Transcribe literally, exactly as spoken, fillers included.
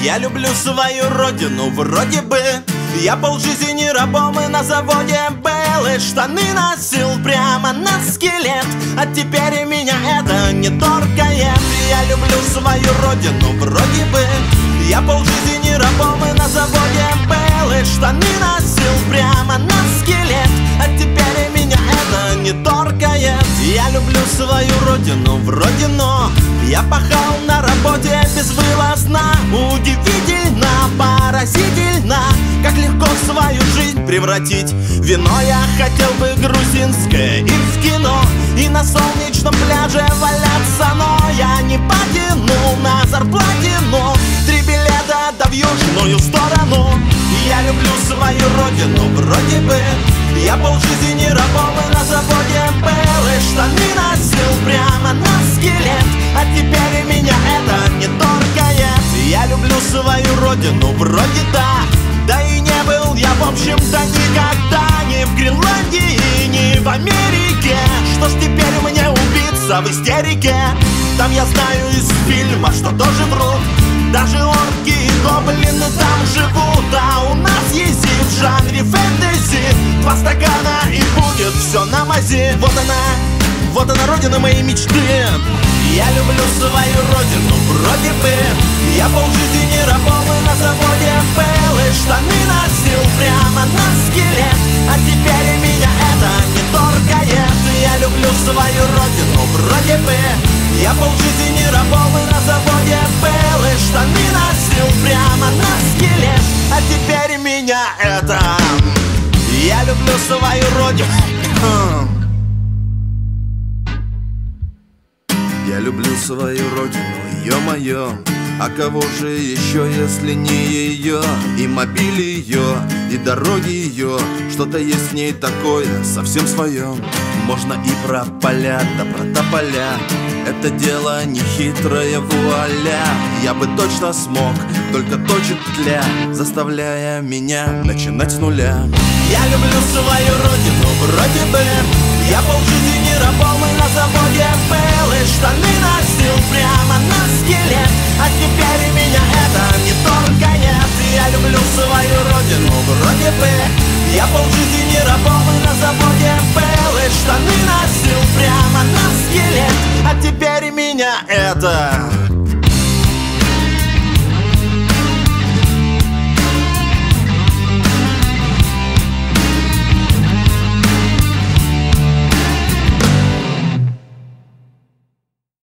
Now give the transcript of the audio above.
Я люблю свою родину, вроде бы. Я полжизни рабом и на заводе был, и штаны носил прямо на скелет. А теперь меня это не торкает. Я люблю свою родину, вроде бы. Я полжизни рабом и на заводе был, и штаны носил прямо на скелет. А теперь меня это не торкает. Я люблю свою родину, вроде, но я пахал на работе безвылазно. Удивительно, поразительно, как легко свою жизнь превратить в вино. Я хотел бы грузинское и в кино, и на солнечном пляже валяться, но я не потяну на зарплатину. Три билета да в южную сторону. Я люблю свою родину, вроде бы. Я полжизни рабом и на заводе был, и штаны носил прямо на скелет. А теперь меня это не торкает. Я люблю свою родину, вроде да. Да и не был я, в общем-то, никогда ни в Гренландии, ни в Америке. Что ж теперь мне убиться в истерике? Там я знаю из фильма, что тоже врут. Даже орки и гоблины там живут. А у нас есть и в жанре фэнтези. Два стакана и будет все на мази. Вот она, вот она родина моей мечты. Я люблю свою родину, вроде бы. Я полжизни рабом и на заводе был, и штаны носил прямо на скелет. А теперь меня это не торкает. Я люблю свою родину, вроде бы. Я полжизни рабом и на заводе был, и штаны носил прямо на скелет. А теперь меня это... Я люблю свою родину. Я люблю свою родину, ё-моё. А кого же еще, если не ее? И мобиль ее, и дороги ее. Что-то есть в ней такое, совсем свое. Можно и про поля, да про тополя. Это дело не хитрое, вуаля. Я бы точно смог, только точит тля, заставляя меня начинать с нуля. Я люблю свою родину, вроде бы. Я полжизни рабом и на заводе был, и штаны носил прямо на скелет. А теперь меня это не торкает. Я люблю свою родину, вроде бы. Я полжизни рабом и на заводе был, и штаны носил прямо на скелет. А теперь меня это...